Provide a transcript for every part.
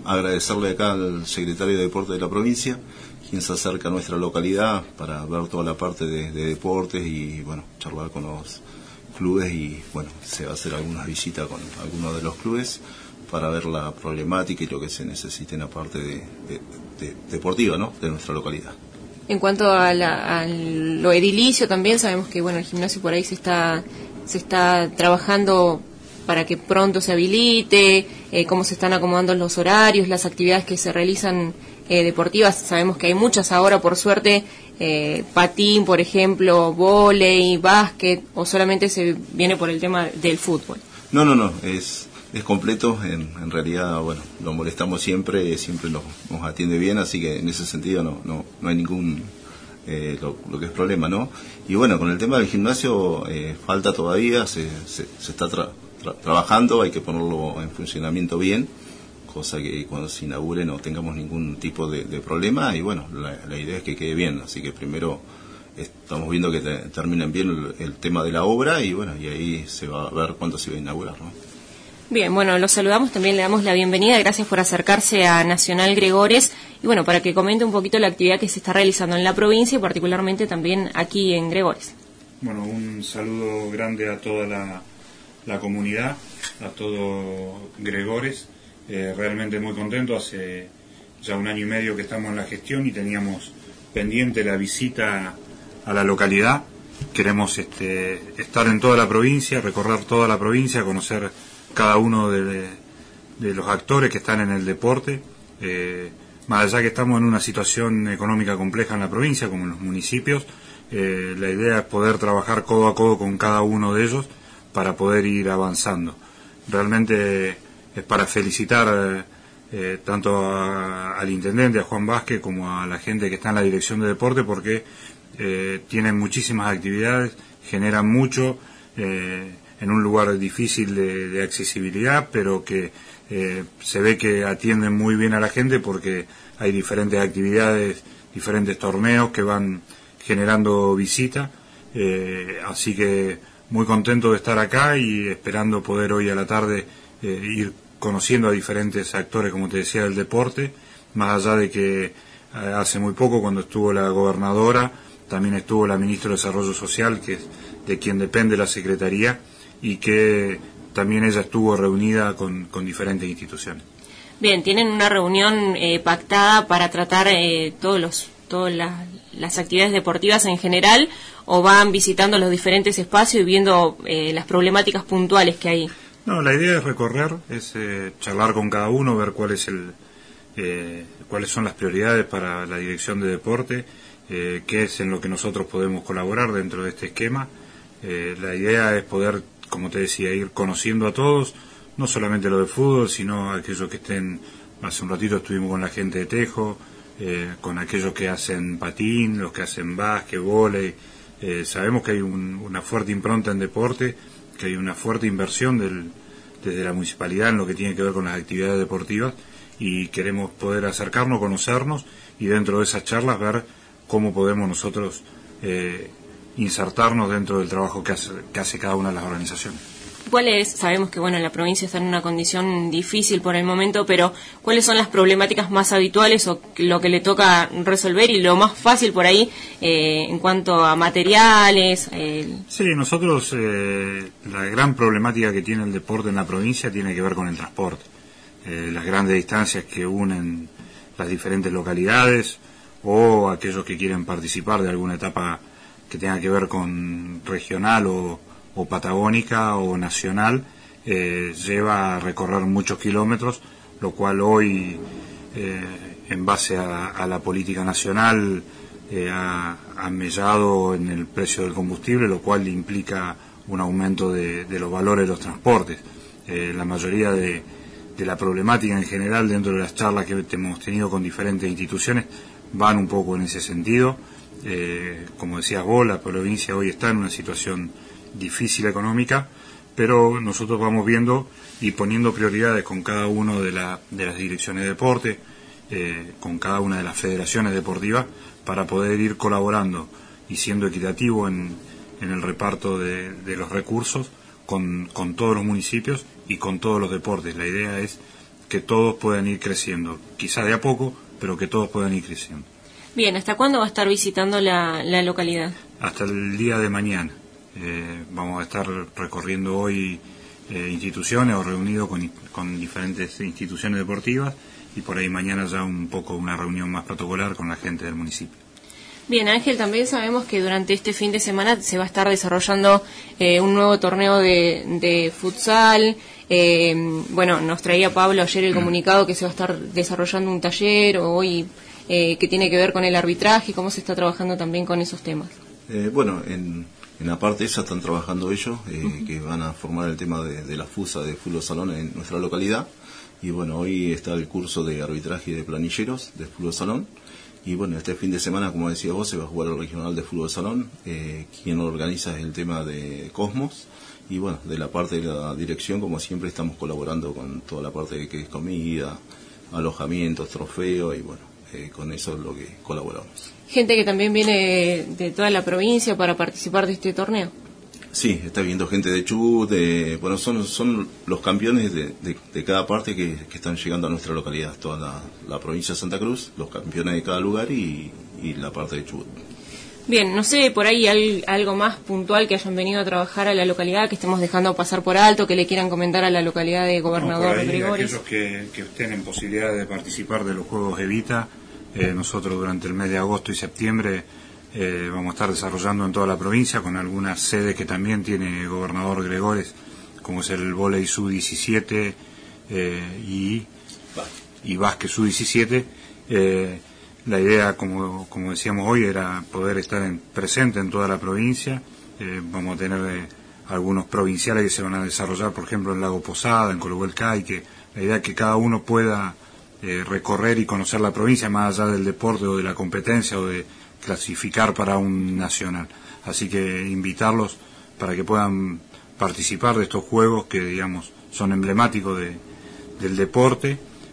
agradecerle acá al secretario de Deporte de la provincia, quien se acerca a nuestra localidad para ver toda la parte de deportes y bueno, charlar con los clubes y bueno, se va a hacer algunas visitas con algunos de los clubes para ver la problemática y lo que se necesite en la parte de deportiva, ¿no?, de nuestra localidad. En cuanto a lo edilicio también sabemos que bueno, el gimnasio por ahí se está trabajando para que pronto se habilite, cómo se están acomodando los horarios, las actividades que se realizan deportivas. Sabemos que hay muchas ahora, por suerte, patín, por ejemplo, vóley, básquet, o solamente se viene por el tema del fútbol. No, es completo. En realidad, bueno, lo molestamos siempre nos atiende bien, así que en ese sentido no hay ningún lo que es problema, ¿no? Y bueno, con el tema del gimnasio falta todavía, se está trabajando, hay que ponerlo en funcionamiento bien, cosa que cuando se inaugure no tengamos ningún tipo de problema, y bueno, la idea es que quede bien, así que primero estamos viendo que terminen bien el tema de la obra y bueno, y ahí se va a ver cuándo se va a inaugurar, ¿no? Bien, bueno, los saludamos, también le damos la bienvenida, gracias por acercarse a Nacional Gregores, y bueno, para que comente un poquito la actividad que se está realizando en la provincia y particularmente también aquí en Gregores. Bueno, un saludo grande a toda la comunidad, a todo Gregores, realmente muy contento, hace ya 1 año y medio que estamos en la gestión y teníamos pendiente la visita a la localidad. Queremos estar en toda la provincia, recorrer toda la provincia, conocer cada uno de los actores que están en el deporte, más allá que estamos en una situación económica compleja en la provincia, como en los municipios, la idea es poder trabajar codo a codo con cada uno de ellos para poder ir avanzando. Realmente es para felicitar tanto al intendente, a Juan Vázquez, como a la gente que está en la dirección de deporte, porque tienen muchísimas actividades, generan mucho, en un lugar difícil de accesibilidad, pero que se ve que atienden muy bien a la gente porque hay diferentes actividades, diferentes torneos que van generando visita, así que muy contento de estar acá y esperando poder hoy a la tarde ir conociendo a diferentes actores, como te decía, del deporte, más allá de que hace muy poco, cuando estuvo la gobernadora, también estuvo la ministra de Desarrollo Social, que es de quien depende la Secretaría, y que también ella estuvo reunida con diferentes instituciones. Bien, ¿tienen una reunión pactada para tratar todas las actividades deportivas en general, o van visitando los diferentes espacios y viendo las problemáticas puntuales que hay? No, la idea es recorrer, es charlar con cada uno, ver cuáles son las prioridades para la dirección de deporte, qué es en lo que nosotros podemos colaborar dentro de este esquema. La idea es poder, como te decía, ir conociendo a todos, no solamente lo de fútbol, sino aquellos que estén. Hace un ratito estuvimos con la gente de Tejo, con aquellos que hacen patín, los que hacen básquet, vóley. Sabemos que hay una fuerte impronta en deporte, que hay una fuerte inversión desde la municipalidad en lo que tiene que ver con las actividades deportivas, y queremos poder acercarnos, conocernos, y dentro de esas charlas ver cómo podemos nosotros insertarnos dentro del trabajo que hace cada una de las organizaciones. Sabemos que bueno, la provincia está en una condición difícil por el momento, pero ¿cuáles son las problemáticas más habituales o lo que le toca resolver y lo más fácil por ahí en cuanto a materiales? Sí, nosotros la gran problemática que tiene el deporte en la provincia tiene que ver con el transporte, las grandes distancias que unen las diferentes localidades o aquellos que quieren participar de alguna etapa que tenga que ver con regional o patagónica o nacional, lleva a recorrer muchos kilómetros, lo cual hoy, en base a la política nacional, ha mellado en el precio del combustible, lo cual implica un aumento de los valores de los transportes. La mayoría de la problemática en general dentro de las charlas que hemos tenido con diferentes instituciones van un poco en ese sentido. Como decías vos, la provincia hoy está en una situación difícil económica, pero nosotros vamos viendo y poniendo prioridades con cada una de las direcciones de deporte, con cada una de las federaciones deportivas, para poder ir colaborando y siendo equitativo en el reparto de los recursos con todos los municipios y con todos los deportes. La idea es que todos puedan ir creciendo, quizá de a poco, pero que todos puedan ir creciendo. Bien, ¿hasta cuándo va a estar visitando la localidad? Hasta el día de mañana. Vamos a estar recorriendo hoy instituciones o reunidos con diferentes instituciones deportivas, y por ahí mañana ya un poco una reunión más protocolar con la gente del municipio. Bien, Ángel, también sabemos que durante este fin de semana se va a estar desarrollando un nuevo torneo de futsal. Bueno, nos traía Pablo ayer el comunicado que se va a estar desarrollando un taller hoy que tiene que ver con el arbitraje. ¿Cómo se está trabajando también con esos temas? Bueno, en la parte esa están trabajando ellos, que van a formar el tema de la FUSA de fútbol salón en nuestra localidad. Y bueno, hoy está el curso de arbitraje de planilleros de fútbol salón. Y bueno, este fin de semana, como decía vos, se va a jugar el regional de fútbol salón. Quien lo organiza es el tema de Cosmos. Y bueno, de la parte de la dirección, como siempre, estamos colaborando con toda la parte de que es comida, alojamientos, trofeos, y bueno, con eso es lo que colaboramos. Gente que también viene de toda la provincia para participar de este torneo. Sí, está viendo gente de Chubut, bueno, son los campeones de cada parte que están llegando a nuestra localidad, toda la provincia de Santa Cruz, los campeones de cada lugar y la parte de Chubut. Bien, no sé, por ahí algo más puntual que hayan venido a trabajar a la localidad, que estemos dejando pasar por alto, que le quieran comentar a la localidad de Gobernador por ahí, Gregores. aquellos que estén en posibilidad de participar de los Juegos Evita, nosotros durante el mes de agosto y septiembre vamos a estar desarrollando en toda la provincia con algunas sedes que también tiene Gobernador Gregores, como es el vóley sub-17 y básquet sub-17. La idea, como decíamos hoy, era poder estar presente en toda la provincia. Vamos a tener algunos provinciales que se van a desarrollar, por ejemplo, en Lago Posada, en Colohuelcay, que la idea es que cada uno pueda recorrer y conocer la provincia más allá del deporte o de la competencia o de clasificar para un nacional. Así que invitarlos para que puedan participar de estos juegos que, digamos, son emblemáticos del deporte,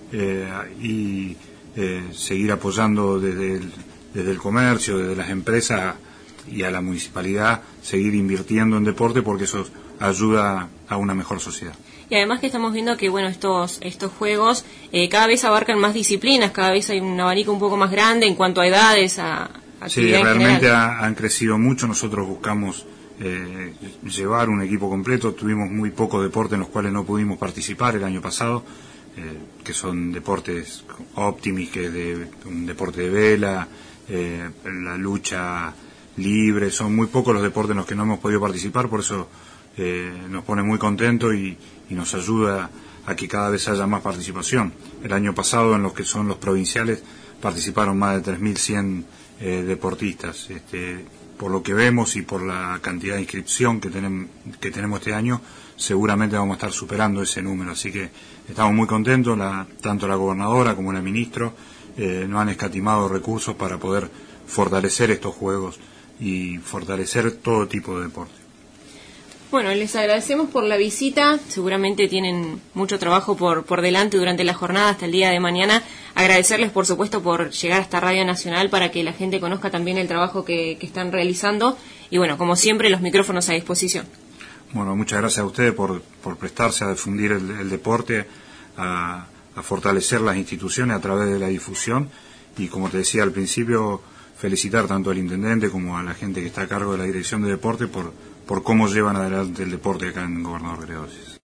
y seguir apoyando desde el comercio, desde las empresas y a la municipalidad, seguir invirtiendo en deporte, porque eso ayuda a una mejor sociedad. Y además que estamos viendo que bueno, estos juegos cada vez abarcan más disciplinas, cada vez hay un abanico un poco más grande en cuanto a edades, a sí, realmente han crecido mucho. Nosotros buscamos llevar un equipo completo. Tuvimos muy pocos deportes en los cuales no pudimos participar el año pasado, que son deportes Optimis, que es un deporte de vela, la lucha libre. Son muy pocos los deportes en los que no hemos podido participar, por eso nos pone muy contentos y nos ayuda a que cada vez haya más participación. El año pasado, en los que son los provinciales, participaron más de 3.100 deportistas. Por lo que vemos y por la cantidad de inscripción que tenemos este año, seguramente vamos a estar superando ese número. Así que estamos muy contentos. Tanto la gobernadora como el ministro nos han escatimado recursos para poder fortalecer estos juegos y fortalecer todo tipo de deporte. Bueno, les agradecemos por la visita. Seguramente tienen mucho trabajo por delante durante la jornada hasta el día de mañana. Agradecerles, por supuesto, por llegar hasta Radio Nacional para que la gente conozca también el trabajo que están realizando. Y bueno, como siempre, los micrófonos a disposición. Bueno, muchas gracias a ustedes por prestarse a difundir el deporte, a fortalecer las instituciones a través de la difusión. Y como te decía al principio, felicitar tanto al intendente como a la gente que está a cargo de la dirección de deporte por cómo llevan adelante el deporte acá en Gobernador Gregores.